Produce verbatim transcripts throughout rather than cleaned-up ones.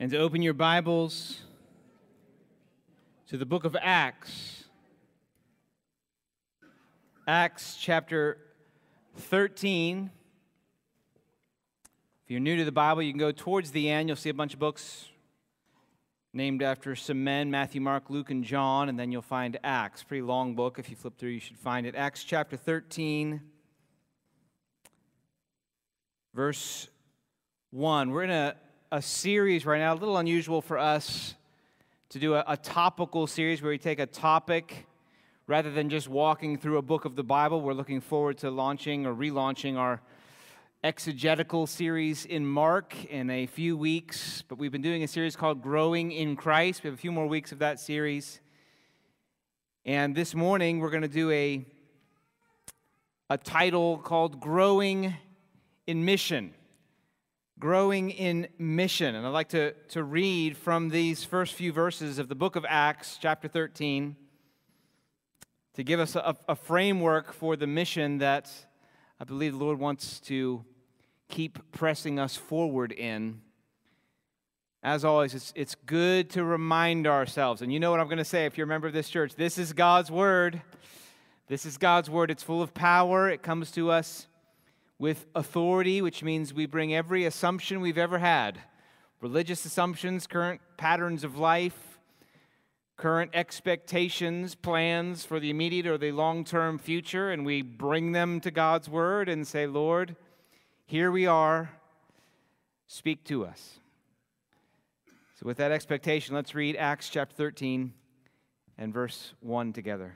and to open your Bibles to the book of Acts. Acts chapter thirteen. If you're new to the Bible, you can go towards the end. You'll see a bunch of books named after some men, Matthew, Mark, Luke, and John, and then you'll find Acts. Pretty long book. If you flip through, you should find it. Acts chapter thirteen, verse one. We're in a, a series right now, a little unusual for us to do a, a topical series where we take a topic rather than just walking through a book of the Bible. We're looking forward to launching or relaunching our exegetical series in Mark in a few weeks, but we've been doing a series called Growing in Christ. We have a few more weeks of that series. And this morning we're going to do a, a title called Growing in Mission. Growing in Mission. And I'd like to, to read from these first few verses of the book of Acts, chapter thirteen, to give us a, a framework for the mission that I believe the Lord wants to keep pressing us forward in. As always, it's, it's good to remind ourselves, and you know what I'm going to say if you're a member of this church, this is God's Word. This is God's Word. It's full of power. It comes to us with authority, which means we bring every assumption we've ever had, religious assumptions, current patterns of life, current expectations, plans for the immediate or the long-term future, and we bring them to God's Word and say, Lord, here we are, speak to us. So with that expectation, let's read Acts chapter thirteen and verse one together.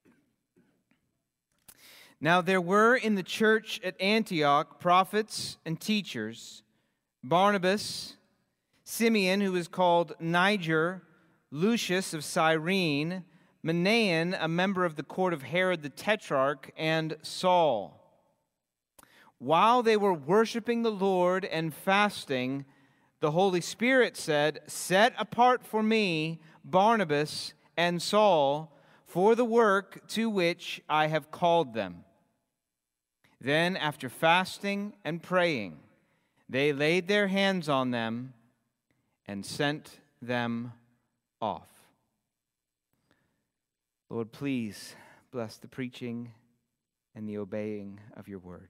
Now there were in the church at Antioch prophets and teachers, Barnabas, Simeon, who was called Niger, Lucius of Cyrene, Manaen, a member of the court of Herod the Tetrarch, and Saul. While they were worshiping the Lord and fasting, the Holy Spirit said, "Set apart for me Barnabas and Saul for the work to which I have called them." Then, after fasting and praying, they laid their hands on them and sent them off. Lord, please bless the preaching and the obeying of your word.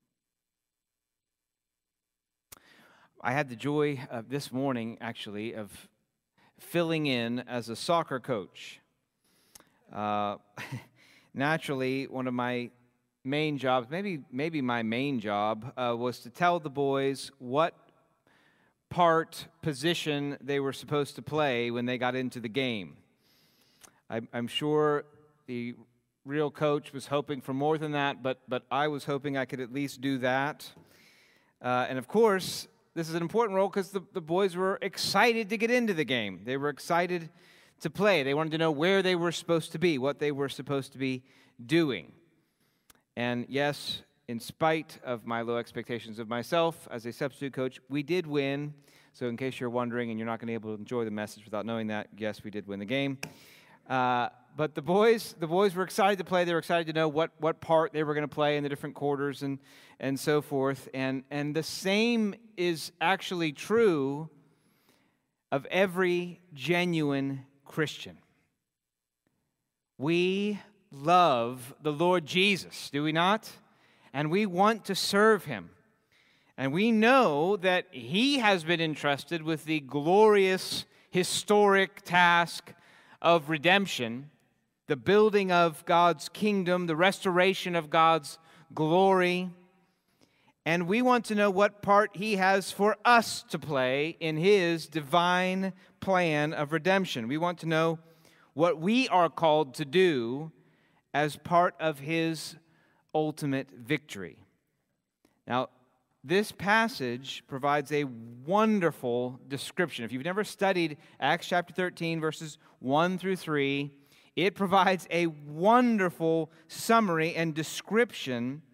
I had the joy of this morning, actually, of filling in as a soccer coach. Uh, naturally, one of my main jobs, maybe maybe my main job, uh, was to tell the boys what part, position they were supposed to play when they got into the game. I, I'm sure the real coach was hoping for more than that, but but I was hoping I could at least do that. Uh, and of course, this is an important role because the, the boys were excited to get into the game. They were excited to play. They wanted to know where they were supposed to be, what they were supposed to be doing. And yes, in spite of my low expectations of myself as a substitute coach, we did win. So in case you're wondering and you're not going to be able to enjoy the message without knowing that, yes, we did win the game. Uh, but the boys, the boys were excited to play. They were excited to know what, what part they were going to play in the different quarters and, and so forth. And, and the same is actually true of every genuine Christian. We love the Lord Jesus, do we not? And we want to serve him. And we know that he has been entrusted with the glorious, historic task of redemption, the building of God's kingdom, the restoration of God's glory. And we want to know what part he has for us to play in his divine plan of redemption. We want to know what we are called to do as part of his ultimate victory. Now, this passage provides a wonderful description. If you've never studied Acts chapter thirteen, verses one through three, it provides a wonderful summary and description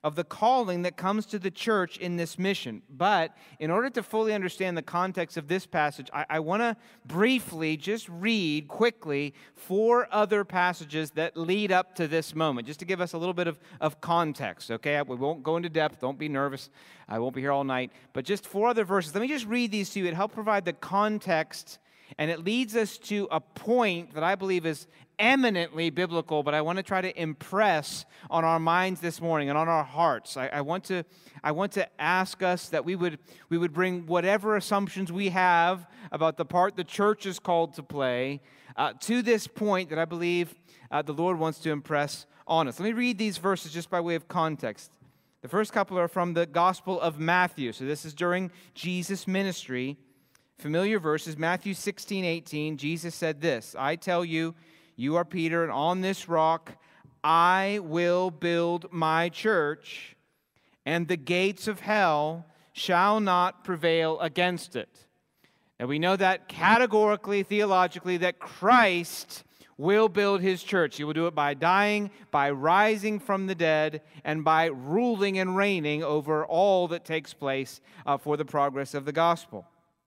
of the calling that comes to the church in this mission. But in order to fully understand the context of this passage, I, I want to briefly just read quickly four other passages that lead up to this moment, just to give us a little bit of, of context, okay? We won't go into depth. Don't be nervous. I won't be here all night. But just four other verses. Let me just read these to you. It helps provide the context, and it leads us to a point that I believe is eminently biblical, but I want to try to impress on our minds this morning and on our hearts. I, I want to, I want to ask us that we would, we would bring whatever assumptions we have about the part the church is called to play uh, to this point that I believe uh, the Lord wants to impress on us. Let me read these verses just by way of context. The first couple are from the Gospel of Matthew. So this is during Jesus' ministry. Familiar verses, Matthew sixteen, eighteen. Jesus said this, "I tell you, you are Peter, and on this rock I will build my church, and the gates of hell shall not prevail against it." And we know that categorically, theologically, that Christ will build his church. He will do it by dying, by rising from the dead, and by ruling and reigning over all that takes place uh, for the progress of the gospel.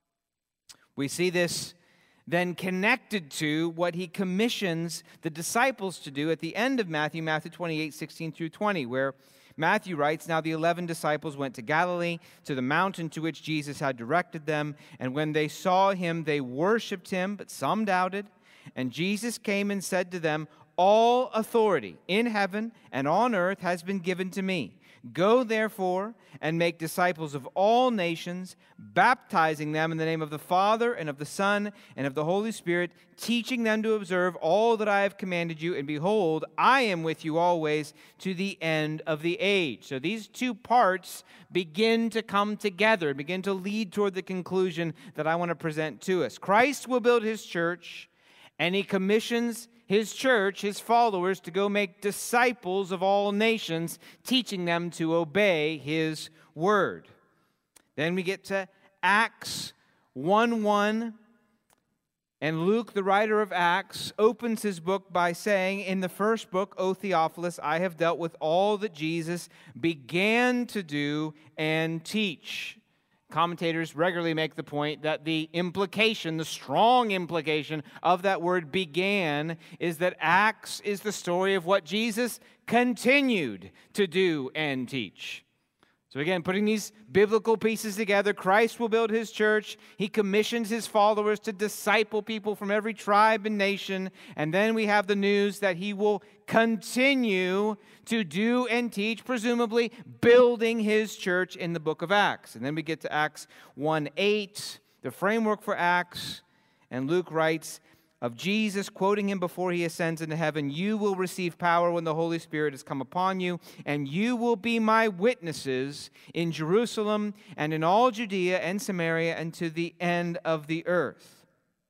We see this then connected to what he commissions the disciples to do at the end of Matthew, Matthew twenty-eight, sixteen through twenty, where Matthew writes, "Now the eleven disciples went to Galilee, to the mountain to which Jesus had directed them, and when they saw him, they worshipped him, but some doubted. And Jesus came and said to them, 'All authority in heaven and on earth has been given to me. Go, therefore, and make disciples of all nations, baptizing them in the name of the Father and of the Son and of the Holy Spirit, teaching them to observe all that I have commanded you. And behold, I am with you always to the end of the age.'" So these two parts begin to come together, begin to lead toward the conclusion that I want to present to us. Christ will build his church, and he commissions his church, his followers, to go make disciples of all nations, teaching them to obey his word. Then we get to Acts one one, and Luke, the writer of Acts, opens his book by saying, "In the first book, O Theophilus, I have dealt with all that Jesus began to do and teach." Commentators regularly make the point that the implication, the strong implication of that word "began," is that Acts is the story of what Jesus continued to do and teach. So again, putting these biblical pieces together, Christ will build his church. He commissions his followers to disciple people from every tribe and nation. And then we have the news that he will continue to do and teach, presumably building his church in the book of Acts. And then we get to Acts one eight, the framework for Acts. And Luke writes of Jesus, quoting him before he ascends into heaven, "You will receive power when the Holy Spirit has come upon you, and you will be my witnesses in Jerusalem and in all Judea and Samaria and to the end of the earth."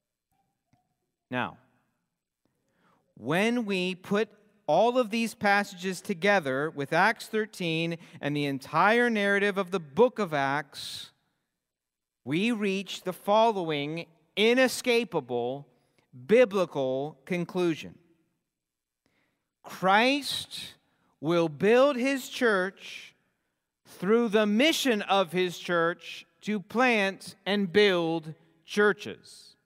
Now, when we put all of these passages together with Acts thirteen and the entire narrative of the book of Acts, we reach the following inescapable biblical conclusion. Christ will build his church through the mission of his church to plant and build churches.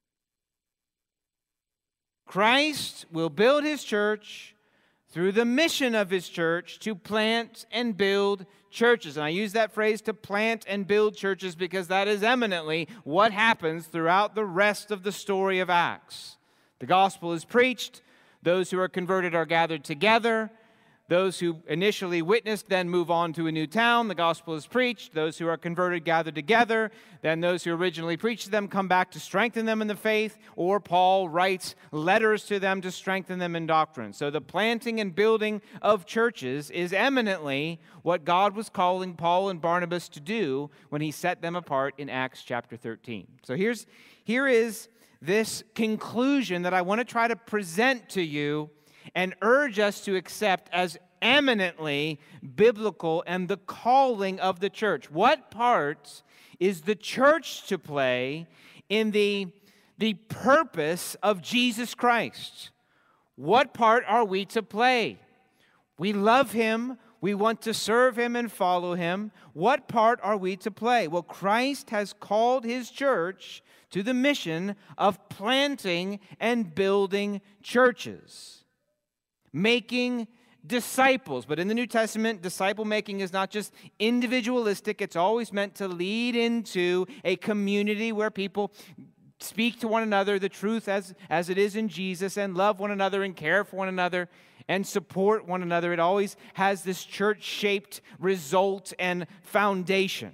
Christ will build his church through the mission of his church to plant and build churches. And I use that phrase, to plant and build churches, because that is eminently what happens throughout the rest of the story of Acts. The gospel is preached. Those who are converted are gathered together. Those who initially witnessed then move on to a new town. The gospel is preached. Those who are converted gather together. Then those who originally preached to them come back to strengthen them in the faith, or Paul writes letters to them to strengthen them in doctrine. So the planting and building of churches is eminently what God was calling Paul and Barnabas to do when he set them apart in Acts chapter thirteen. So here's here is this conclusion that I want to try to present to you and urge us to accept as eminently biblical and the calling of the church. What part is the church to play in the, the purpose of Jesus Christ? What part are we to play? We love him. We want to serve him and follow him. What part are we to play? Well, Christ has called his church to the mission of planting and building churches, making disciples. But in the New Testament, disciple making is not just individualistic. It's always meant to lead into a community where people speak to one another the truth as, as it is in Jesus, and love one another and care for one another and support one another. It always has this church-shaped result and foundation.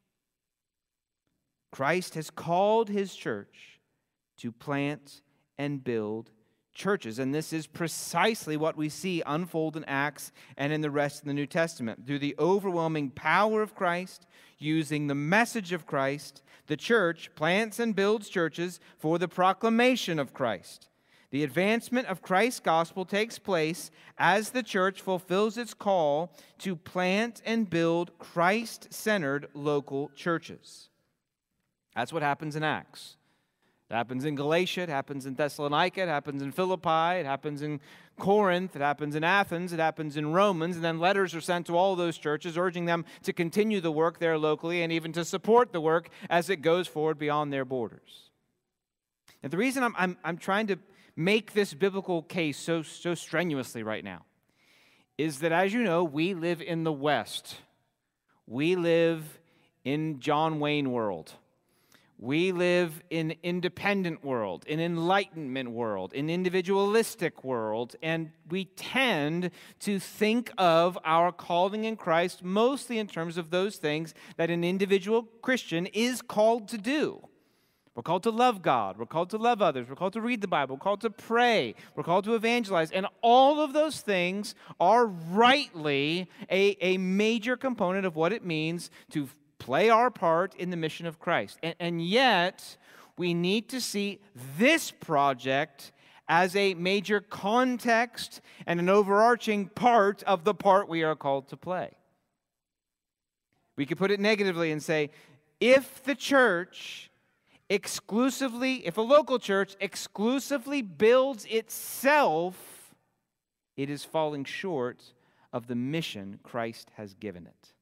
Christ has called his church to plant and build churches. And this is precisely what we see unfold in Acts and in the rest of the New Testament. Through the overwhelming power of Christ, using the message of Christ, the church plants and builds churches for the proclamation of Christ. The advancement of Christ's gospel takes place as the church fulfills its call to plant and build Christ-centered local churches. That's what happens in Acts. It happens in Galatia, it happens in Thessalonica, it happens in Philippi, it happens in Corinth, it happens in Athens, it happens in Romans, and then letters are sent to all those churches urging them to continue the work there locally and even to support the work as it goes forward beyond their borders. And the reason I'm, I'm, I'm trying to make this biblical case so, so strenuously right now is that, as you know, we live in the West. We live in John Wayne world. We live in independent world, in enlightenment world, in individualistic world, and we tend to think of our calling in Christ mostly in terms of those things that an individual Christian is called to do. We're called to love God. We're called to love others. We're called to read the Bible. We're called to pray. We're called to evangelize. And all of those things are rightly a, a major component of what it means to play our part in the mission of Christ. And, and yet, we need to see this project as a major context and an overarching part of the part we are called to play. We could put it negatively and say, if the church exclusively, if a local church exclusively builds itself, it is falling short of the mission Christ has given it.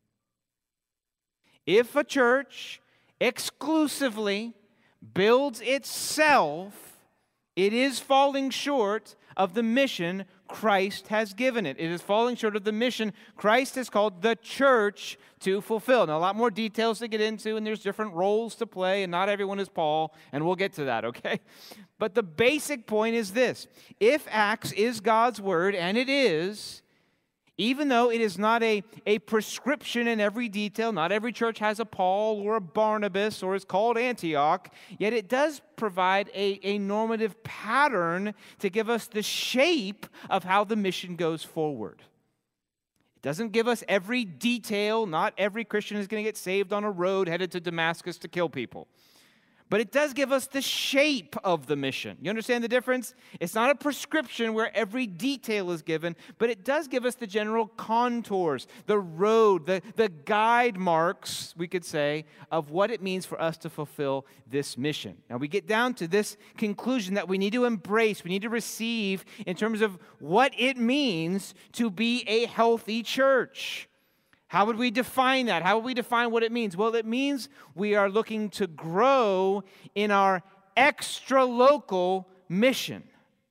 If a church exclusively builds itself, it is falling short of the mission Christ has given it. It is falling short of the mission Christ has called the church to fulfill. Now, a lot more details to get into, and there's different roles to play, and not everyone is Paul, and we'll get to that, okay? But the basic point is this. If Acts is God's word, and it is, even though it is not a, a prescription in every detail, not every church has a Paul or a Barnabas or is called Antioch, yet it does provide a, a normative pattern to give us the shape of how the mission goes forward. It doesn't give us every detail. Not every Christian is going to get saved on a road headed to Damascus to kill people. But it does give us the shape of the mission. You understand the difference? It's not a prescription where every detail is given, but it does give us the general contours, the road, the, the guide marks, we could say, of what it means for us to fulfill this mission. Now, we get down to this conclusion that we need to embrace, we need to receive in terms of what it means to be a healthy church. How would we define that? How would we define what it means? Well, it means we are looking to grow in our extra-local mission.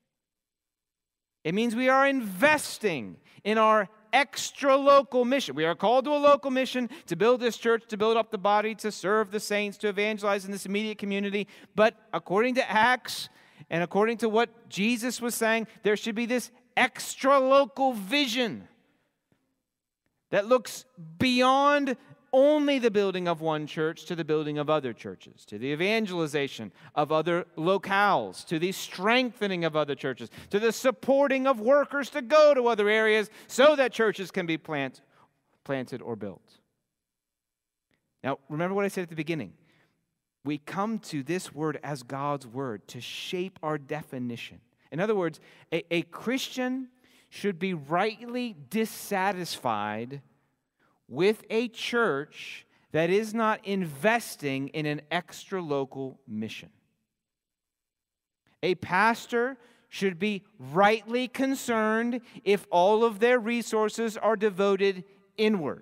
It means we are investing in our extra-local mission. We are called to a local mission to build this church, to build up the body, to serve the saints, to evangelize in this immediate community. But according to Acts and according to what Jesus was saying, there should be this extra-local vision that looks beyond only the building of one church to the building of other churches, to the evangelization of other locales, to the strengthening of other churches, to the supporting of workers to go to other areas so that churches can be plant, planted or built. Now, remember what I said at the beginning. We come to this word as God's word to shape our definition. In other words, a, a Christian should be rightly dissatisfied with a church that is not investing in an extra-local mission. A pastor should be rightly concerned if all of their resources are devoted inward.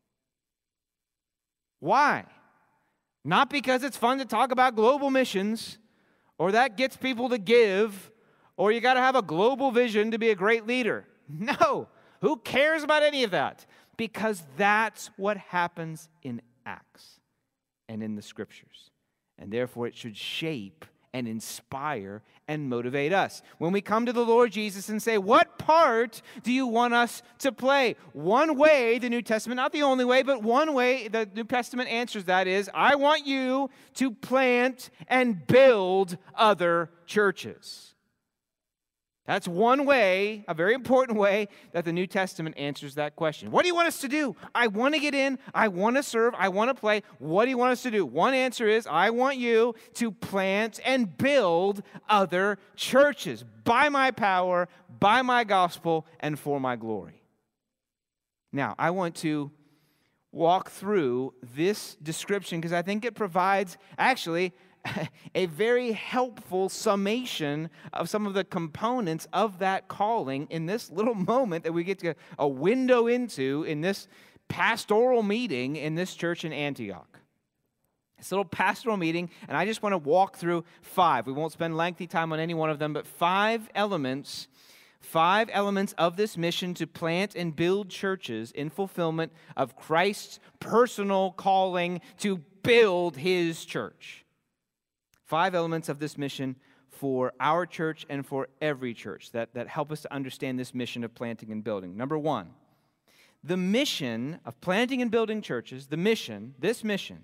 Why? Not because it's fun to talk about global missions, or that gets people to give, or you got to have a global vision to be a great leader. No. Who cares about any of that? Because that's what happens in Acts and in the Scriptures. And therefore it should shape and inspire and motivate us. When we come to the Lord Jesus and say, what part do you want us to play? One way, the New Testament, not the only way, but one way the New Testament answers that is, I want you to plant and build other churches. That's one way, a very important way, that the New Testament answers that question. What do you want us to do? I want to get in. I want to serve. I want to play. What do you want us to do? One answer is, I want you to plant and build other churches by my power, by my gospel, and for my glory. Now, I want to walk through this description because I think it provides, actually, a very helpful summation of some of the components of that calling in this little moment that we get to get a window into in this pastoral meeting in this church in Antioch. This little pastoral meeting, and I just want to walk through five. We won't spend lengthy time on any one of them, but five elements, five elements of this mission to plant and build churches in fulfillment of Christ's personal calling to build his church. Five elements of this mission for our church and for every church that, that help us to understand this mission of planting and building. Number one, the mission of planting and building churches, the mission, this mission,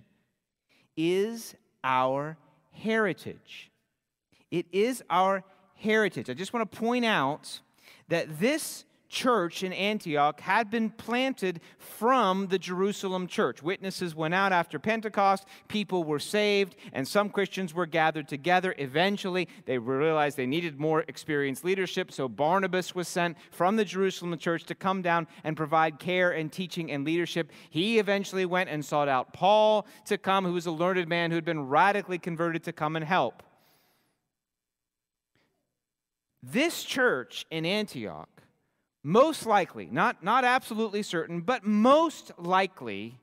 is our heritage. It is our heritage. I just want to point out that this church in Antioch had been planted from the Jerusalem church. Witnesses went out after Pentecost, people were saved, and some Christians were gathered together. Eventually, they realized they needed more experienced leadership, so Barnabas was sent from the Jerusalem church to come down and provide care and teaching and leadership. He eventually went and sought out Paul to come, who was a learned man who had been radically converted, to come and help. This church in Antioch, most likely, not, not absolutely certain, but most likely,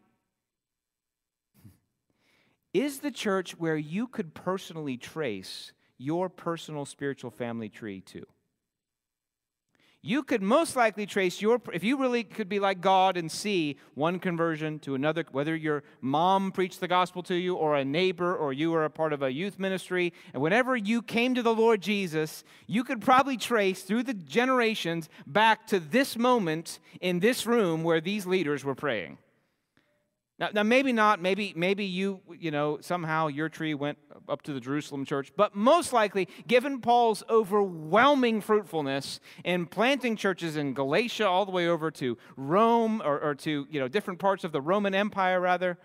is the church where you could personally trace your personal spiritual family tree to. You could most likely trace your, if you really could be like God and see one conversion to another, whether your mom preached the gospel to you or a neighbor or you were a part of a youth ministry, and whenever you came to the Lord Jesus, you could probably trace through the generations back to this moment in this room where these leaders were praying. Now, now maybe not, maybe, maybe you, you know, somehow your tree went up to the Jerusalem church, but most likely, given Paul's overwhelming fruitfulness in planting churches in Galatia all the way over to Rome, or, or to, you know, different parts of the Roman Empire, rather,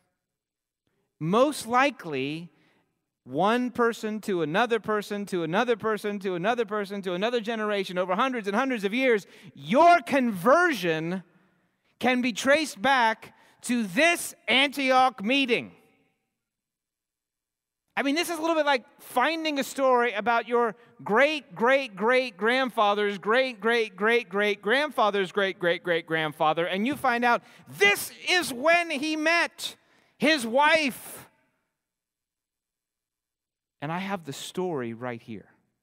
most likely, one person to another person to another person to another person to another generation over hundreds and hundreds of years, your conversion can be traced back to this Antioch meeting. I mean, this is a little bit like finding a story about your great, great, great grandfather's great, great, great, great grandfather's great, great, great grandfather, and you find out this is when he met his wife. And I have the story right here.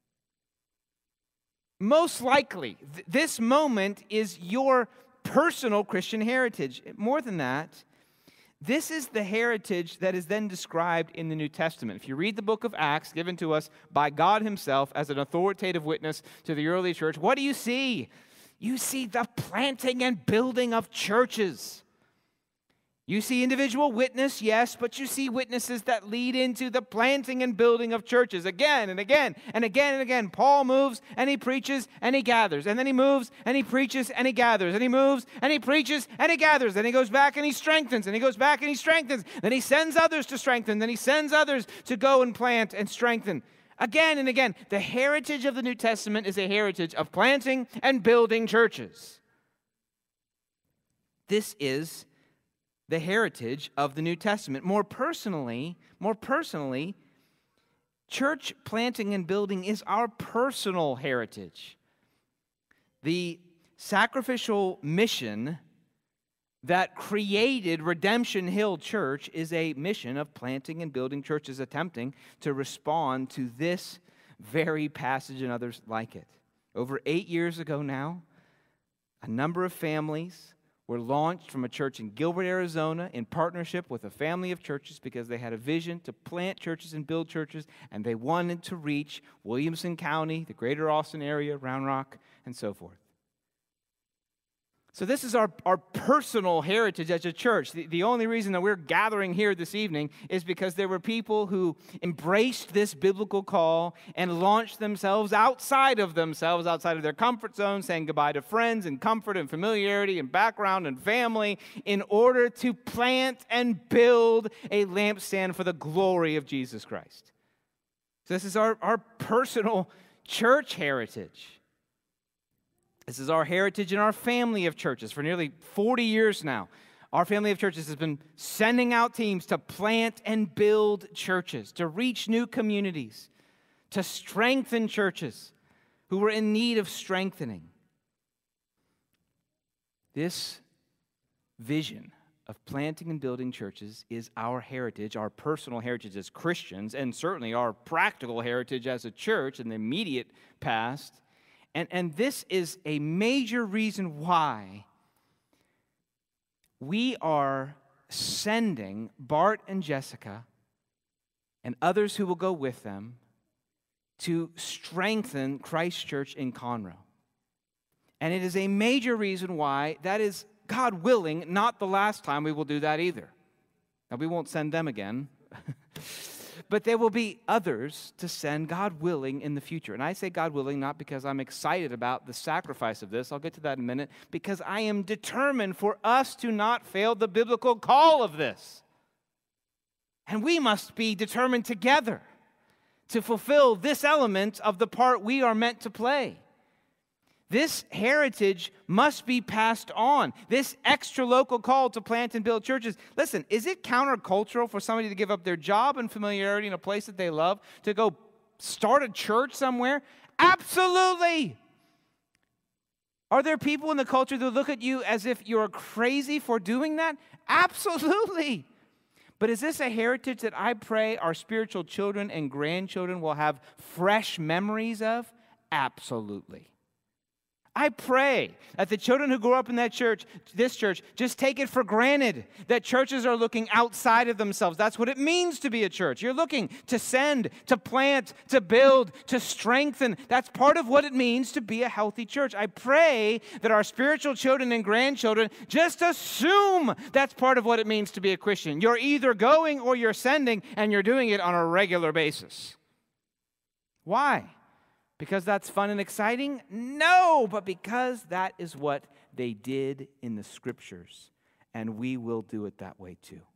Most likely, th- this moment is your personal Christian heritage. More than that, this is the heritage that is then described in the New Testament. If you read the book of Acts, given to us by God himself as an authoritative witness to the early church, what do you see? You see the planting and building of churches. You see individual witness, yes, but you see witnesses that lead into the planting and building of churches again and again and again and again. Paul moves and he preaches and he gathers. And then he moves and he preaches and he gathers. And he moves and he preaches and he gathers. Then he goes back and he strengthens. And he goes back and he strengthens. Then he sends others to strengthen. Then he sends others to go and plant and strengthen. Again and again, the heritage of the New Testament is a heritage of planting and building churches. This is the heritage of the New Testament. More personally, more personally, Church planting and building is our personal heritage. The sacrificial mission that created Redemption Hill Church is a mission of planting and building churches, attempting to respond to this very passage and others like it. Over eight years ago now, a number of families were launched from a church in Gilbert, Arizona, in partnership with a family of churches because they had a vision to plant churches and build churches, and they wanted to reach Williamson County, the greater Austin area, Round Rock, and so forth. So this is our, our personal heritage as a church. The, the only reason that we're gathering here this evening is because there were people who embraced this biblical call and launched themselves outside of themselves, outside of their comfort zone, saying goodbye to friends and comfort and familiarity and background and family in order to plant and build a lampstand for the glory of Jesus Christ. So this is our, our personal church heritage. This is our heritage in our family of churches. For nearly forty years now, our family of churches has been sending out teams to plant and build churches, to reach new communities, to strengthen churches who were in need of strengthening. This vision of planting and building churches is our heritage, our personal heritage as Christians, and certainly our practical heritage as a church in the immediate past. And, and this is a major reason why we are sending Bart and Jessica and others who will go with them to strengthen Christ Church in Conroe. And it is a major reason why that is, God willing, not the last time we will do that either. Now, we won't send them again. But there will be others to send, God willing, in the future. And I say God willing not because I'm excited about the sacrifice of this. I'll get to that in a minute. Because I am determined for us to not fail the biblical call of this. And we must be determined together to fulfill this element of the part we are meant to play. This heritage must be passed on. This extra local call to plant and build churches. Listen, is it countercultural for somebody to give up their job and familiarity in a place that they love to go start a church somewhere? Absolutely. Are there people in the culture that look at you as if you're crazy for doing that? Absolutely. But is this a heritage that I pray our spiritual children and grandchildren will have fresh memories of? Absolutely. I pray that the children who grew up in that church, this church, just take it for granted that churches are looking outside of themselves. That's what it means to be a church. You're looking to send, to plant, to build, to strengthen. That's part of what it means to be a healthy church. I pray that our spiritual children and grandchildren just assume that's part of what it means to be a Christian. You're either going or you're sending, and you're doing it on a regular basis. Why? Because that's fun and exciting? No, but because that is what they did in the Scriptures, and we will do it that way too.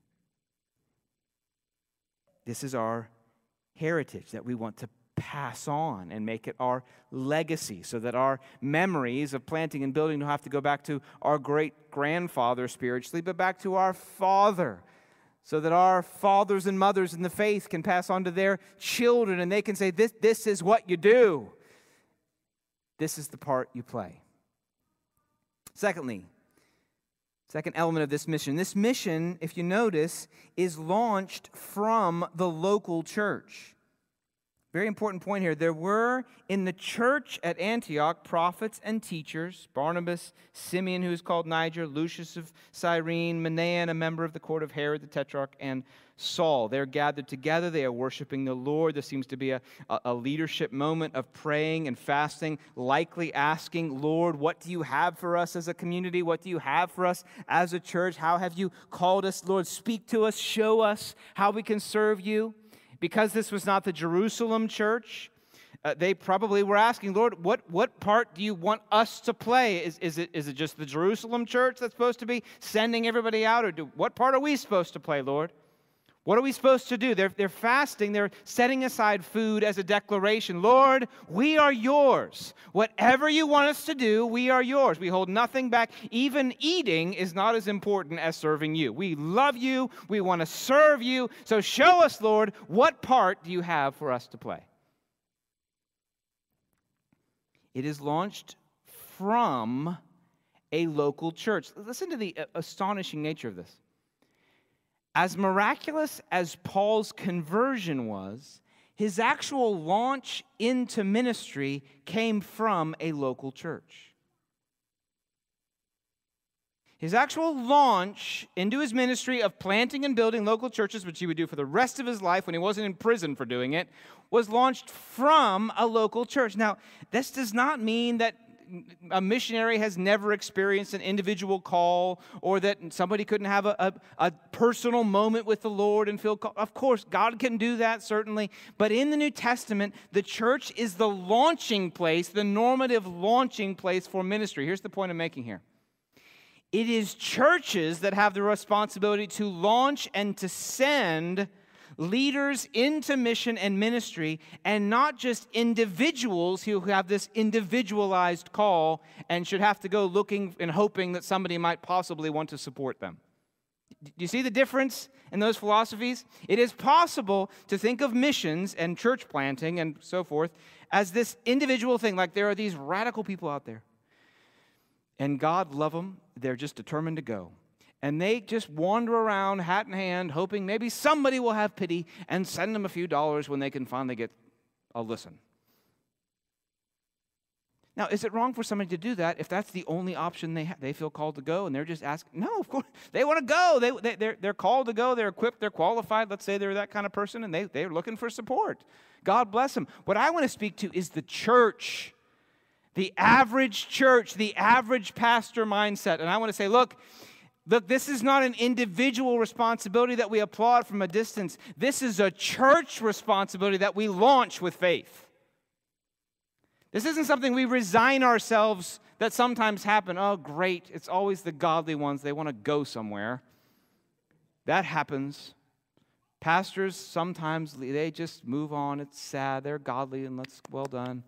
This is our heritage that we want to pass on and make it our legacy so that our memories of planting and building don't have to go back to our great-grandfather spiritually, but back to our father, so that our fathers and mothers in the faith can pass on to their children, and they can say, this, this is what you do. This is the part you play. Secondly, second element of this mission. This mission, if you notice, is launched from the local church. Very important point here. There were in the church at Antioch prophets and teachers, Barnabas, Simeon, who is called Niger, Lucius of Cyrene, Manaen, a member of the court of Herod the Tetrarch, and Saul. They're gathered together. They are worshiping the Lord. There seems to be a, a leadership moment of praying and fasting, likely asking, Lord, what do you have for us as a community? What do you have for us as a church? How have you called us? Lord, speak to us. Show us how we can serve you. Because this was not the Jerusalem church, uh, they probably were asking, Lord, what, what part do you want us to play? Is, is, it, is it just the Jerusalem church that's supposed to be sending everybody out? Or do, what part are we supposed to play, Lord? What are we supposed to do? They're, they're fasting. They're setting aside food as a declaration. Lord, we are yours. Whatever you want us to do, we are yours. We hold nothing back. Even eating is not as important as serving you. We love you. We want to serve you. So show us, Lord, what part do you have for us to play? It is launched from a local church. Listen to the astonishing nature of this. As miraculous as Paul's conversion was, his actual launch into ministry came from a local church. His actual launch into his ministry of planting and building local churches, which he would do for the rest of his life when he wasn't in prison for doing it, was launched from a local church. Now, this does not mean that a missionary has never experienced an individual call, or that somebody couldn't have a, a, a personal moment with the Lord and feel called. Of course, God can do that, certainly. But in the New Testament, the church is the launching place, the normative launching place for ministry. Here's the point I'm making here. It is churches that have the responsibility to launch and to send leaders into mission and ministry, and not just individuals who have this individualized call and should have to go looking and hoping that somebody might possibly want to support them. Do you see the difference in those philosophies? It is possible to think of missions and church planting and so forth as this individual thing, like there are these radical people out there, and God love them, they're just determined to go. And they just wander around, hat in hand, hoping maybe somebody will have pity and send them a few dollars when they can finally get a listen. Now, is it wrong for somebody to do that if that's the only option they ha- they feel called to go, and they're just asking? No, of course. They want to go. They, they, they're, they're called to go. They're equipped. They're qualified. Let's say they're that kind of person, and they, they're looking for support. God bless them. What I want to speak to is the church, the average church, the average pastor mindset. And I want to say, look, Look, this is not an individual responsibility that we applaud from a distance. This is a church responsibility that we launch with faith. This isn't something we resign ourselves that sometimes happen. Oh, great, it's always the godly ones. They want to go somewhere. That happens. Pastors, sometimes they just move on. It's sad. They're godly, and let's, well done.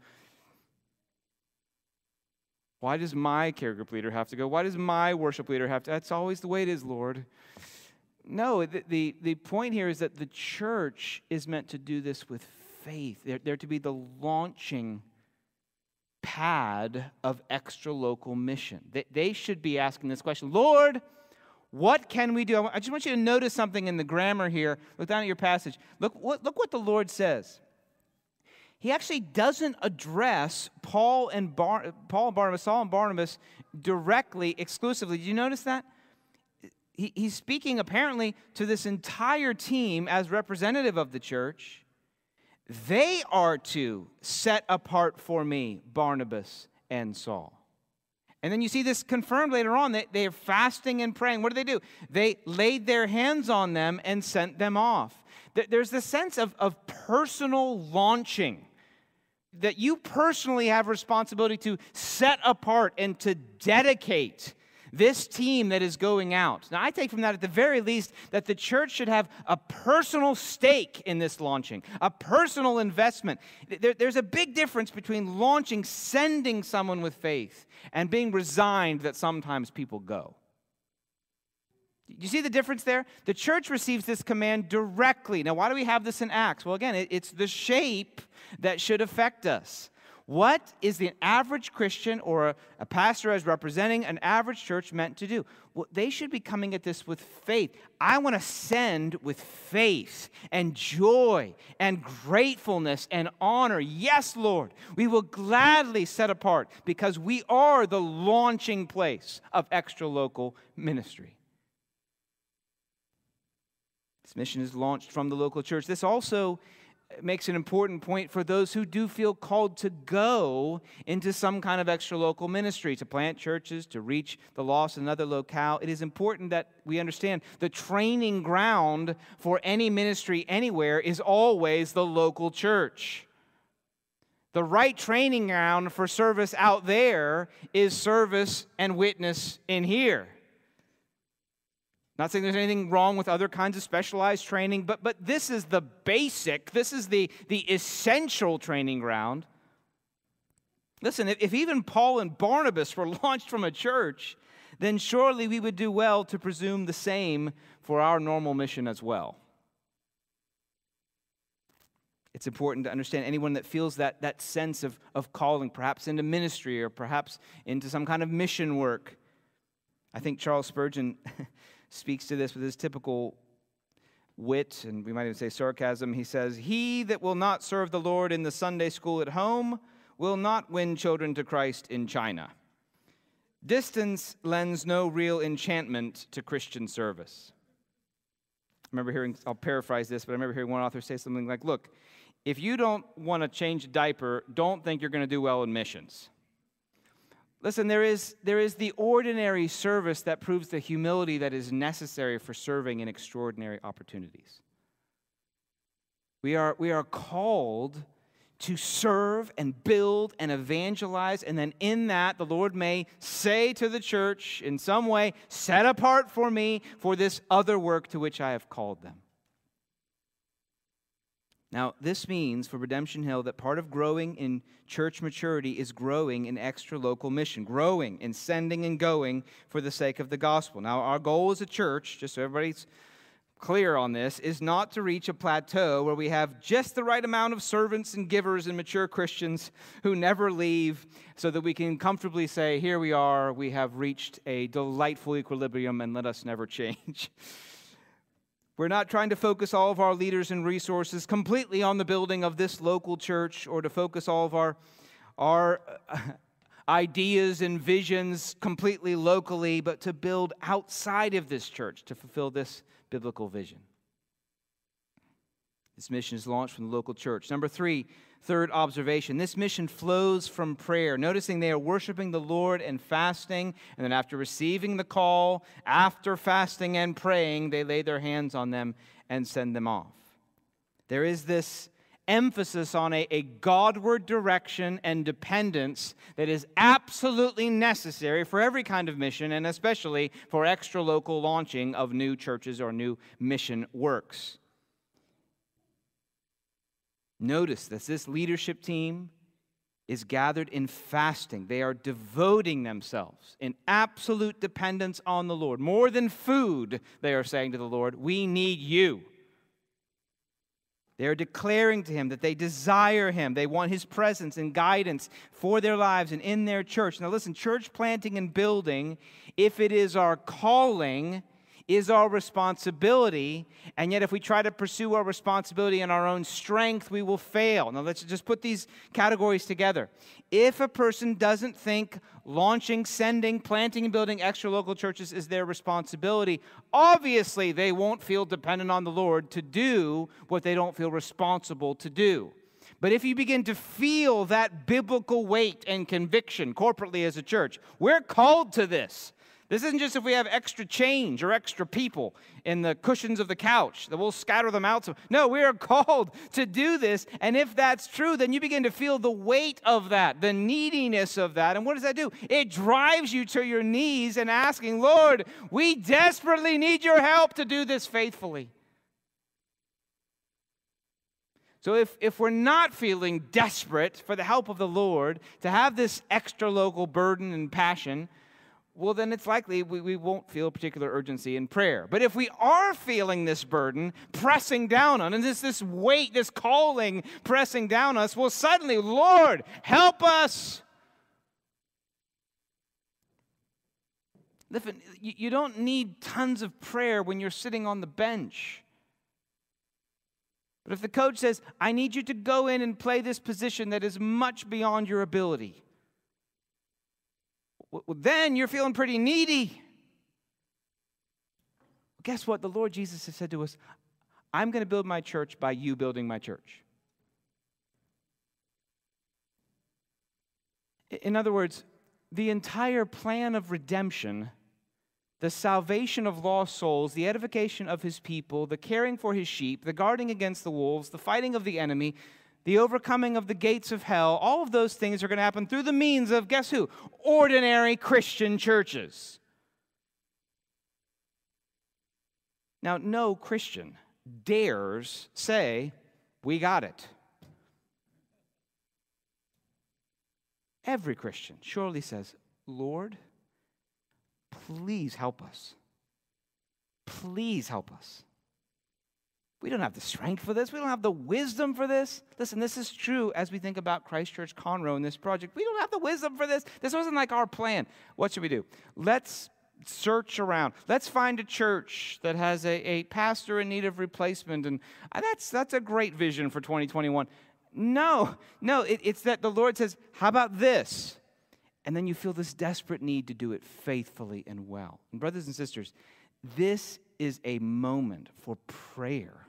Why does my care group leader have to go? Why does my worship leader have to? That's always the way it is, Lord. No, the, the, the point here is that the church is meant to do this with faith. They're, they're to be the launching pad of extra local mission. They, they should be asking this question, Lord, what can we do? I just want you to notice something in the grammar here. Look down at your passage. Look what, look what the Lord says. He actually doesn't address Paul and Bar- Paul and Barnabas, Saul and Barnabas directly, exclusively. Did you notice that? He, he's speaking apparently to this entire team as representative of the church. They are to set apart for me Barnabas and Saul. And then you see this confirmed later on. They, they are fasting and praying. What did they do? They laid their hands on them and sent them off. There's this sense of, of personal launching, that you personally have responsibility to set apart and to dedicate this team that is going out. Now, I take from that at the very least that the church should have a personal stake in this launching, a personal investment. There, there's a big difference between launching, sending someone with faith, and being resigned that sometimes people go. You see the difference there? The church receives this command directly. Now, why do we have this in Acts? Well, again, it, it's the shape that should affect us. What is the average Christian or a, a pastor as representing an average church meant to do? Well, they should be coming at this with faith. I want to send with faith and joy and gratefulness and honor. Yes, Lord, we will gladly set apart because we are the launching place of extra local ministry. This mission is launched from the local church. This also makes an important point for those who do feel called to go into some kind of extra local ministry, to plant churches, to reach the lost in another locale. It is important that we understand the training ground for any ministry anywhere is always the local church. The right training ground for service out there is service and witness in here. Not saying there's anything wrong with other kinds of specialized training, but, but this is the basic, this is the, the essential training ground. Listen, if, if even Paul and Barnabas were launched from a church, then surely we would do well to presume the same for our normal mission as well. It's important to understand anyone that feels that, that sense of, of calling, perhaps into ministry or perhaps into some kind of mission work. I think Charles Spurgeon speaks to this with his typical wit, and we might even say sarcasm. He says, "He that will not serve the Lord in the Sunday school at home will not win children to Christ in China. Distance lends no real enchantment to Christian service." I remember hearing, I'll paraphrase this, but I remember hearing one author say something like, look, if you don't want to change a diaper, don't think you're going to do well in missions. Listen, there is, there is the ordinary service that proves the humility that is necessary for serving in extraordinary opportunities. We are, we are called to serve and build and evangelize, and then in that, the Lord may say to the church in some way, set apart for me for this other work to which I have called them. Now, this means for Redemption Hill that part of growing in church maturity is growing in extra local mission, growing in sending and going for the sake of the gospel. Now, our goal as a church, just so everybody's clear on this, is not to reach a plateau where we have just the right amount of servants and givers and mature Christians who never leave so that we can comfortably say, here we are, we have reached a delightful equilibrium and let us never change. We're not trying to focus all of our leaders and resources completely on the building of this local church or to focus all of our, our ideas and visions completely locally, but to build outside of this church to fulfill this biblical vision. This mission is launched from the local church. Number three, third observation. This mission flows from prayer. Noticing they are worshiping the Lord and fasting, and then after receiving the call, after fasting and praying, they lay their hands on them and send them off. There is this emphasis on a, a Godward direction and dependence that is absolutely necessary for every kind of mission, and especially for extra local launching of new churches or new mission works. Notice that this leadership team is gathered in fasting. They are devoting themselves in absolute dependence on the Lord. More than food, they are saying to the Lord, we need you. They are declaring to him that they desire him. They want his presence and guidance for their lives and in their church. Now listen, church planting and building, if it is our calling, is our responsibility, and yet if we try to pursue our responsibility in our own strength, we will fail. Now let's just put these categories together. If a person doesn't think launching, sending, planting, and building extra local churches is their responsibility, obviously they won't feel dependent on the Lord to do what they don't feel responsible to do. But if you begin to feel that biblical weight and conviction corporately as a church, we're called to this. This isn't just if we have extra change or extra people in the cushions of the couch that we'll scatter them out. No, we are called to do this. And if that's true, then you begin to feel the weight of that, the neediness of that. And what does that do? It drives you to your knees and asking, Lord, we desperately need your help to do this faithfully. So if, if we're not feeling desperate for the help of the Lord to have this extra local burden and passion, well, then it's likely we, we won't feel particular urgency in prayer. But if we are feeling this burden pressing down on us, and this, this weight, this calling pressing down on us, well, suddenly, Lord, help us. Listen, you, you don't need tons of prayer when you're sitting on the bench. But if the coach says, I need you to go in and play this position that is much beyond your ability, well, then you're feeling pretty needy. Guess what? The Lord Jesus has said to us, I'm going to build my church by you building my church. In other words, the entire plan of redemption, the salvation of lost souls, the edification of his people, the caring for his sheep, the guarding against the wolves, the fighting of the enemy, the overcoming of the gates of hell, all of those things are going to happen through the means of, guess who? Ordinary Christian churches. Now, no Christian dares say, we got it. Every Christian surely says, Lord, please help us. Please help us. We don't have the strength for this. We don't have the wisdom for this. Listen, this is true as we think about Christ Church Conroe and this project. We don't have the wisdom for this. This wasn't like our plan. What should we do? Let's search around. Let's find a church that has a, a pastor in need of replacement. And that's, that's a great vision for twenty twenty-one. No, no, it, it's that the Lord says, how about this? And then you feel this desperate need to do it faithfully and well. And brothers and sisters, this is a moment for prayer.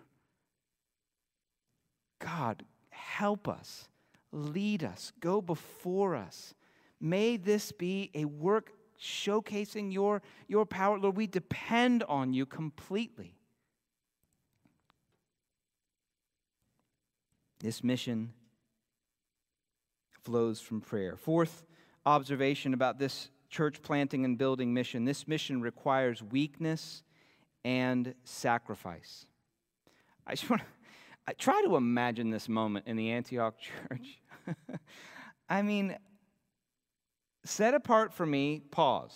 God, help us, lead us, go before us. May this be a work showcasing your, your power. Lord, we depend on you completely. This mission flows from prayer. Fourth observation about this church planting and building mission. This mission requires weakness and sacrifice. I just want to I try to imagine this moment in the Antioch church. I mean, set apart for me, pause.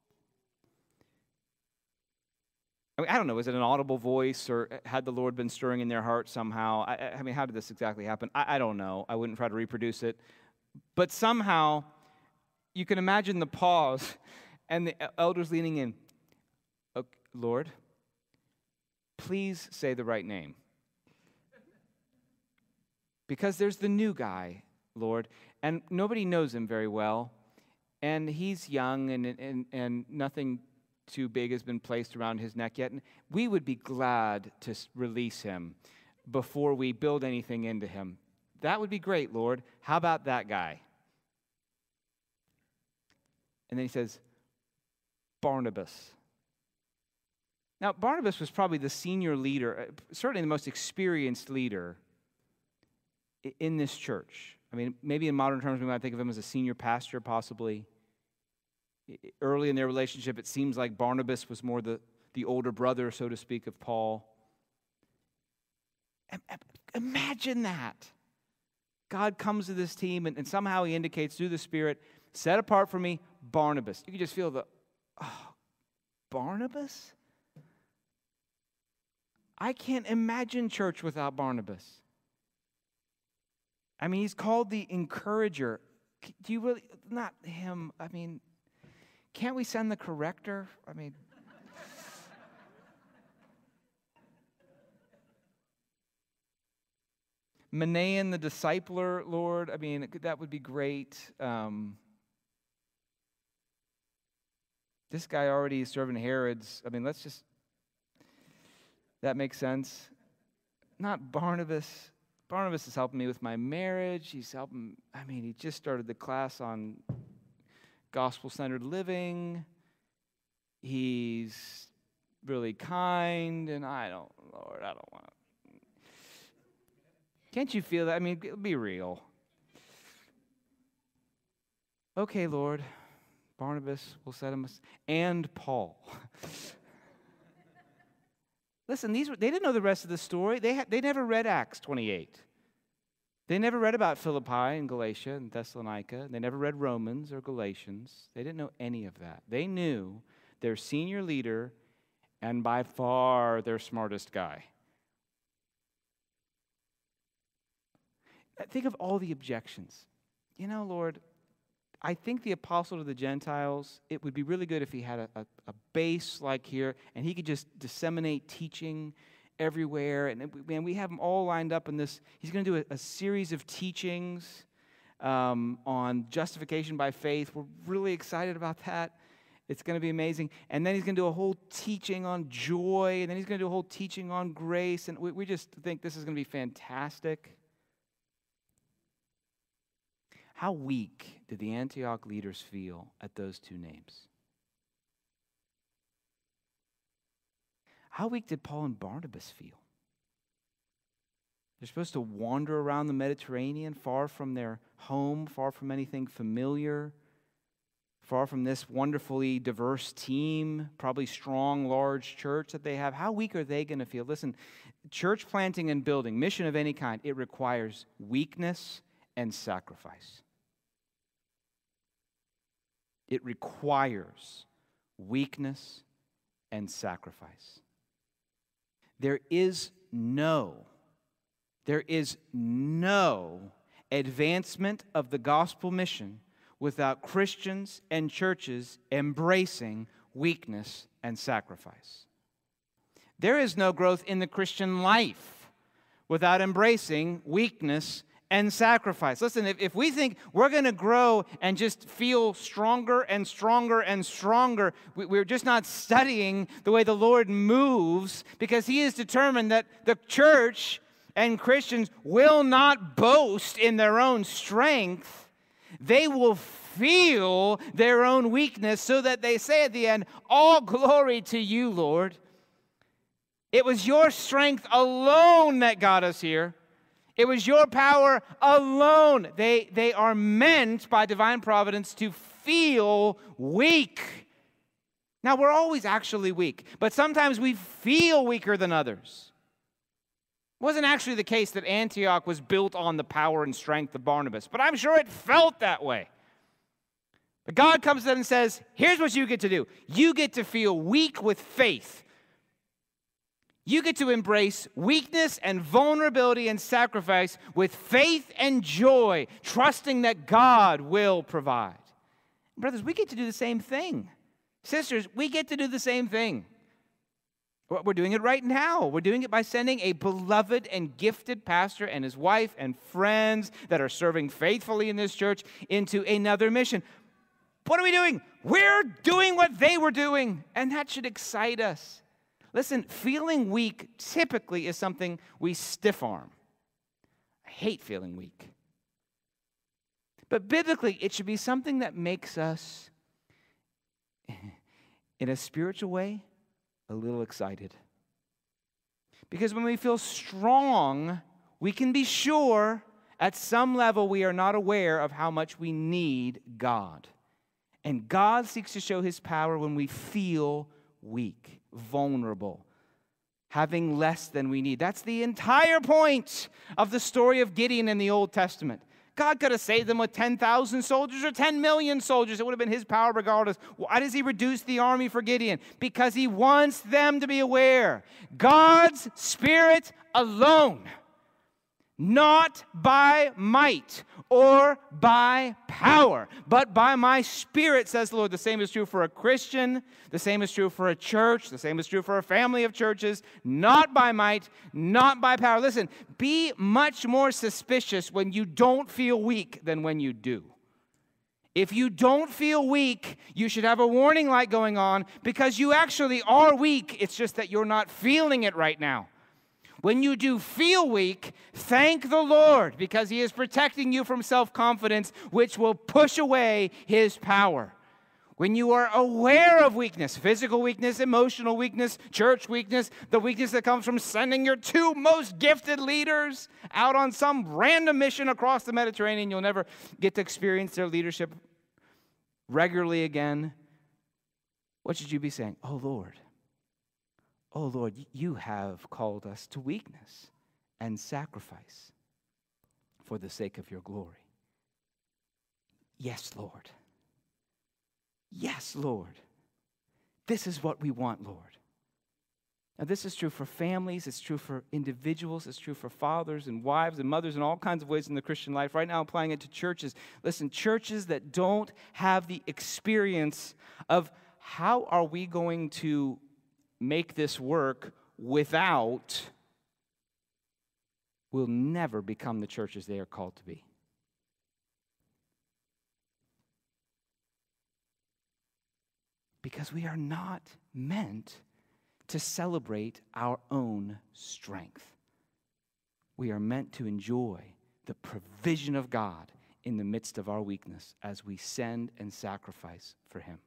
I mean, I don't know, is it an audible voice or had the Lord been stirring in their heart somehow? I, I mean, how did this exactly happen? I, I don't know. I wouldn't try to reproduce it. But somehow, you can imagine the pause and the elders leaning in. Okay, Lord, please say the right name. Because there's the new guy, Lord, and nobody knows him very well. And he's young, and, and, and nothing too big has been placed around his neck yet. And we would be glad to release him before we build anything into him. That would be great, Lord. How about that guy? And then he says, Barnabas. Now, Barnabas was probably the senior leader, certainly the most experienced leader in this church. I mean, maybe in modern terms, we might think of him as a senior pastor, possibly. Early in their relationship, it seems like Barnabas was more the, the older brother, so to speak, of Paul. Imagine that. God comes to this team, and, and somehow he indicates through the Spirit, set apart for me, Barnabas. You can just feel the, oh, Barnabas? I can't imagine church without Barnabas. I mean, he's called the encourager. Do you really, not him, I mean, can't we send the corrector? I mean, Manaen the discipler, Lord, I mean, that would be great. Um, this guy already is serving Herod's. I mean, let's just, that makes sense. Not Barnabas. Barnabas is helping me with my marriage. He's helping, I mean, he just started the class on gospel-centered living. He's really kind, and I don't, Lord, I don't want to. Can't you feel that? I mean, be real. Okay, Lord, Barnabas, we'll set him, and Paul. Listen, these were, they didn't know the rest of the story. They had, they never read Acts twenty-eight. They never read about Philippi and Galatia and Thessalonica. They never read Romans or Galatians. They didn't know any of that. They knew their senior leader and by far their smartest guy. Think of all the objections. You know, Lord, I think the apostle to the Gentiles, it would be really good if he had a, a, a base like here, and he could just disseminate teaching everywhere. And man, we have him all lined up in this. He's going to do a, a series of teachings um, on justification by faith. We're really excited about that. It's going to be amazing. And then he's going to do a whole teaching on joy, and then he's going to do a whole teaching on grace. And we, we just think this is going to be fantastic. How weak did the Antioch leaders feel at those two names? How weak did Paul and Barnabas feel? They're supposed to wander around the Mediterranean, far from their home, far from anything familiar, far from this wonderfully diverse team, probably strong, large church that they have. How weak are they going to feel? Listen, church planting and building, mission of any kind, it requires weakness and sacrifice. It requires weakness and sacrifice. There is no, there is no advancement of the gospel mission without Christians and churches embracing weakness and sacrifice. There is no growth in the Christian life without embracing weakness and sacrifice. Listen, if, if we think we're going to grow and just feel stronger and stronger and stronger, we, we're just not studying the way the Lord moves, because He is determined that the church and Christians will not boast in their own strength. They will feel their own weakness so that they say at the end, all glory to you, Lord. It was your strength alone that got us here. It was your power alone. They, they are meant by divine providence to feel weak. Now, we're always actually weak, but sometimes we feel weaker than others. It wasn't actually the case that Antioch was built on the power and strength of Barnabas, but I'm sure it felt that way. But God comes to them and says, here's what you get to do. You get to feel weak with faith. You get to embrace weakness and vulnerability and sacrifice with faith and joy, trusting that God will provide. Brothers, we get to do the same thing. Sisters, we get to do the same thing. We're doing it right now. We're doing it by sending a beloved and gifted pastor and his wife and friends that are serving faithfully in this church into another mission. What are we doing? We're doing what they were doing, and that should excite us. Listen, feeling weak typically is something we stiff-arm. I hate feeling weak. But biblically, it should be something that makes us, in a spiritual way, a little excited. Because when we feel strong, we can be sure at some level we are not aware of how much we need God. And God seeks to show His power when we feel weak, vulnerable, having less than we need. That's the entire point of the story of Gideon in the Old Testament. God could have saved them with ten thousand soldiers or ten million soldiers. It would have been His power regardless. Why does He reduce the army for Gideon? Because He wants them to be aware. God's Spirit alone, not by might or by power, but by my Spirit, says the Lord. The same is true for a Christian. The same is true for a church. The same is true for a family of churches. Not by might, not by power. Listen, be much more suspicious when you don't feel weak than when you do. If you don't feel weak, you should have a warning light going on, because you actually are weak. It's just that you're not feeling it right now. When you do feel weak, thank the Lord, because He is protecting you from self-confidence, which will push away His power. When you are aware of weakness, physical weakness, emotional weakness, church weakness, the weakness that comes from sending your two most gifted leaders out on some random mission across the Mediterranean, you'll never get to experience their leadership regularly again. What should you be saying? Oh, Lord. Oh, Lord, you have called us to weakness and sacrifice for the sake of your glory. Yes, Lord. Yes, Lord. This is what we want, Lord. Now, this is true for families. It's true for individuals. It's true for fathers and wives and mothers in all kinds of ways in the Christian life. Right now, I'm applying it to churches. Listen, churches that don't have the experience of how are we going to make this work without, will never become the churches they are called to be. Because we are not meant to celebrate our own strength. We are meant to enjoy the provision of God in the midst of our weakness as we send and sacrifice for Him.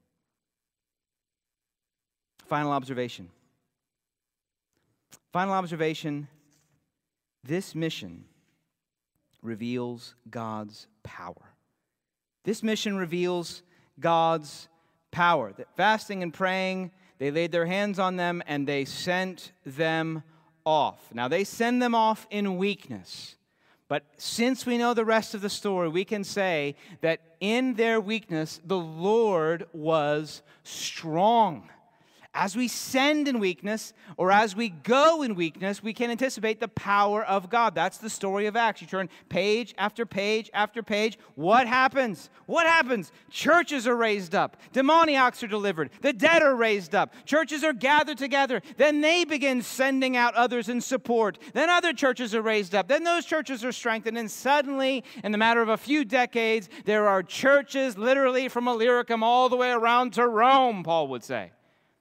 Final observation. Final observation. This mission reveals God's power. This mission reveals God's power. That fasting and praying, they laid their hands on them and they sent them off. Now, they send them off in weakness. But since we know the rest of the story, we can say that in their weakness, the Lord was strong. As we send in weakness, or as we go in weakness, we can anticipate the power of God. That's the story of Acts. You turn page after page after page. What happens? What happens? Churches are raised up. Demoniacs are delivered. The dead are raised up. Churches are gathered together. Then they begin sending out others in support. Then other churches are raised up. Then those churches are strengthened. And suddenly, in the matter of a few decades, there are churches literally from Illyricum all the way around to Rome, Paul would say.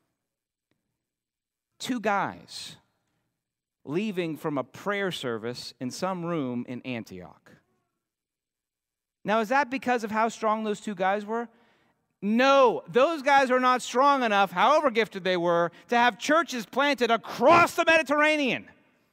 Two guys leaving from a prayer service in some room in Antioch. Now, is that because of how strong those two guys were? No, those guys are not strong enough, however gifted they were, to have churches planted across the Mediterranean.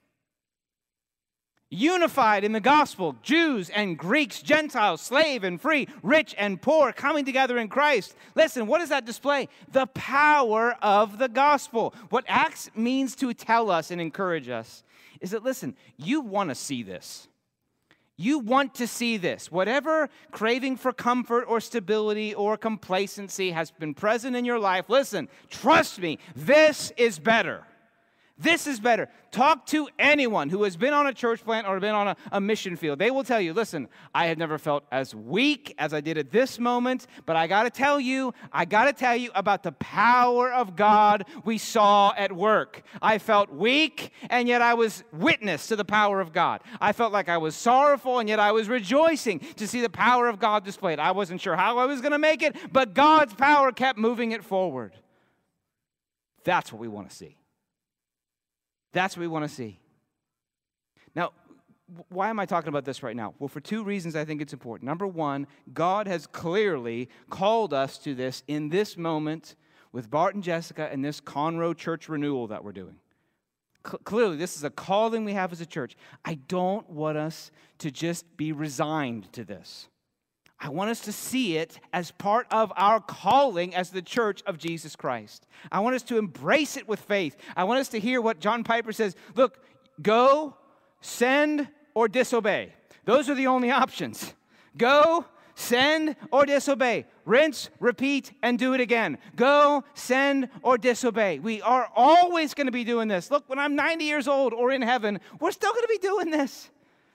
Unified in the gospel, Jews and Greeks, Gentiles, slave and free, rich and poor, coming together in Christ. Listen, what does that display? The power of the gospel. What Acts means to tell us and encourage us is that, listen, you want to see this. You want to see this. Whatever craving for comfort or stability or complacency has been present in your life, listen, trust me, this is better. This is better. Talk to anyone who has been on a church plant or been on a, a mission field. They will tell you, listen, I have never felt as weak as I did at this moment, but I got to tell you, I got to tell you about the power of God we saw at work. I felt weak, and yet I was witness to the power of God. I felt like I was sorrowful, and yet I was rejoicing to see the power of God displayed. I wasn't sure how I was going to make it, but God's power kept moving it forward. That's what we want to see. That's what we want to see. Now, why am I talking about this right now? Well, for two reasons I think it's important. Number one, God has clearly called us to this in this moment with Bart and Jessica and this Conroe Church renewal that we're doing. C- clearly, this is a calling we have as a church. I don't want us to just be resigned to this. I want us to see it as part of our calling as the church of Jesus Christ. I want us to embrace it with faith. I want us to hear what John Piper says. Look, go, send, or disobey. Those are the only options. Go, send, or disobey. Rinse, repeat, and do it again. Go, send, or disobey. We are always going to be doing this. Look, when I'm ninety years old or in heaven, we're still going to be doing this.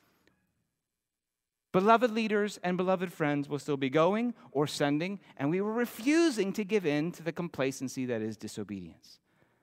Beloved leaders and beloved friends will still be going or sending, and we were refusing to give in to the complacency that is disobedience.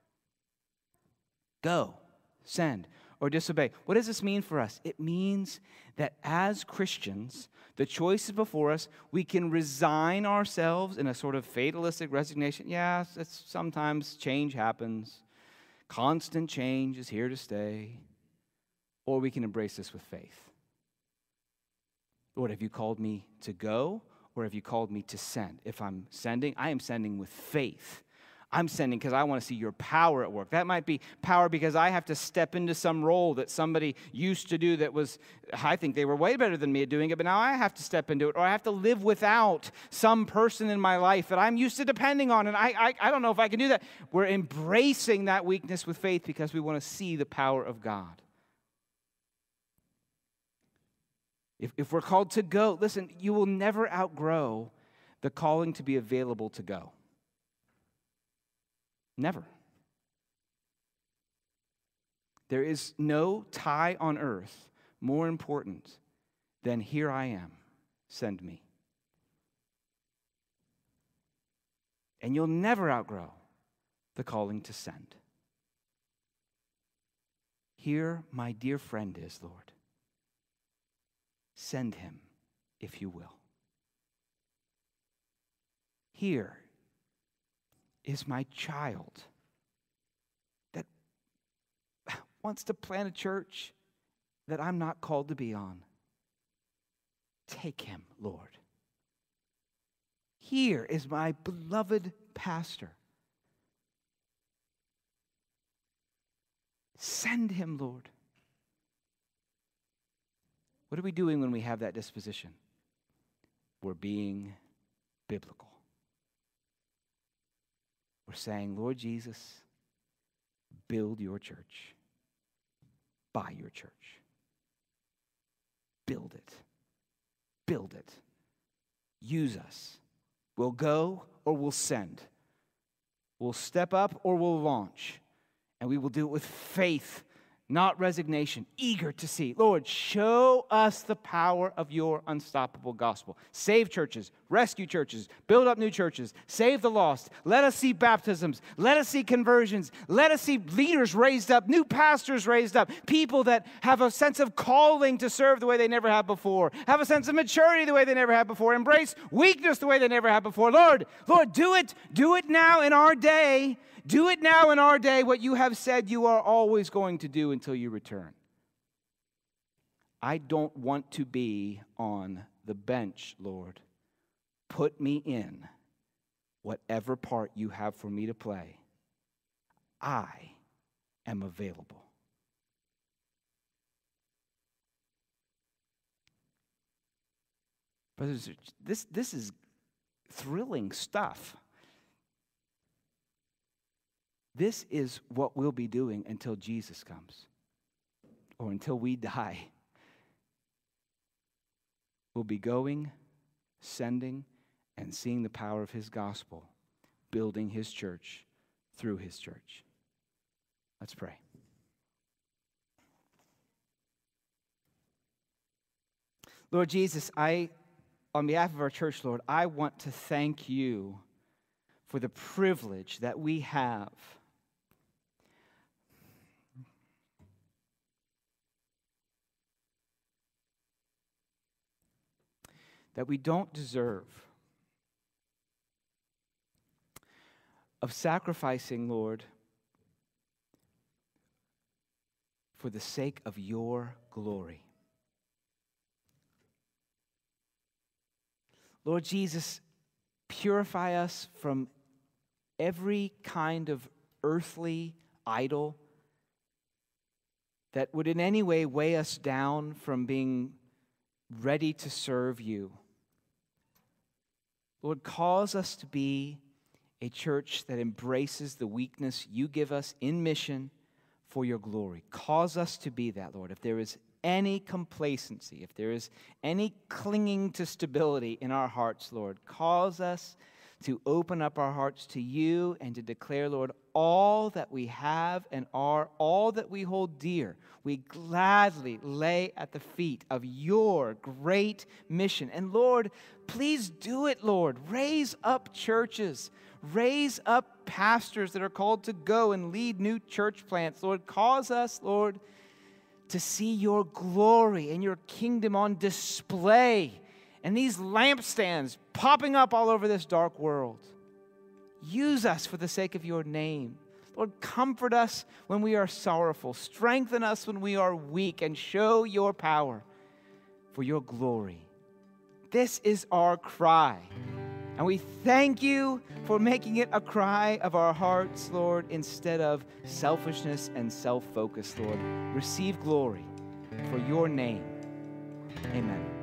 Go, send, or disobey. What does this mean for us? It means that as Christians, the choice is before us. We can resign ourselves in a sort of fatalistic resignation. Yeah, it's, sometimes change happens. Constant change is here to stay. Or we can embrace this with faith. Lord, have you called me to go, or have you called me to send? If I'm sending, I am sending with faith. I'm sending because I want to see your power at work. That might be power because I have to step into some role that somebody used to do that was, I think they were way better than me at doing it, but now I have to step into it, or I have to live without some person in my life that I'm used to depending on, and I, I, I don't know if I can do that. We're embracing that weakness with faith because we want to see the power of God. If, if we're called to go, listen, you will never outgrow the calling to be available to go. Never. There is no tie on earth more important than here I am, send me. And you'll never outgrow the calling to send. Here my dear friend is, Lord. Send him, if you will. Here is my child that wants to plant a church that I'm not called to be on. Take him, Lord. Here is my beloved pastor. Send him, Lord. What are we doing when we have that disposition? We're being biblical. We're saying, Lord Jesus, build your church. Buy your church. Build it. Build it. Use us. We'll go or we'll send. We'll step up or we'll launch. And we will do it with faith, not resignation, eager to see. Lord, show us the power of your unstoppable gospel. Save churches, rescue churches, build up new churches, save the lost. Let us see baptisms. Let us see conversions. Let us see leaders raised up, new pastors raised up, people that have a sense of calling to serve the way they never have before, have a sense of maturity the way they never have before, embrace weakness the way they never have before. Lord, Lord, do it. Do it now in our day. Do it now in our day, what you have said you are always going to do until you return. I don't want to be on the bench, Lord. Put me in whatever part you have for me to play. I am available. Brothers, this, this is thrilling stuff. This is what we'll be doing until Jesus comes, or until we die. We'll be going, sending, and seeing the power of his gospel, building his church through his church. Let's pray. Lord Jesus, I, on behalf of our church, Lord, I want to thank you for the privilege that we have that we don't deserve, of sacrificing, Lord, for the sake of your glory. Lord Jesus, purify us from every kind of earthly idol that would in any way weigh us down from being ready to serve you. Lord, cause us to be a church that embraces the weakness you give us in mission for your glory. Cause us to be that, Lord. If there is any complacency, if there is any clinging to stability in our hearts, Lord, cause us to open up our hearts to you and to declare, Lord, all that we have and are, all that we hold dear, we gladly lay at the feet of your great mission. And Lord, please do it, Lord. Raise up churches. Raise up pastors that are called to go and lead new church plants. Lord, cause us, Lord, to see your glory and your kingdom on display and these lampstands popping up all over this dark world. Use us for the sake of your name. Lord, comfort us when we are sorrowful. Strengthen us when we are weak, and show your power for your glory. This is our cry. And we thank you for making it a cry of our hearts, Lord, instead of selfishness and self-focus, Lord. Receive glory for your name. Amen.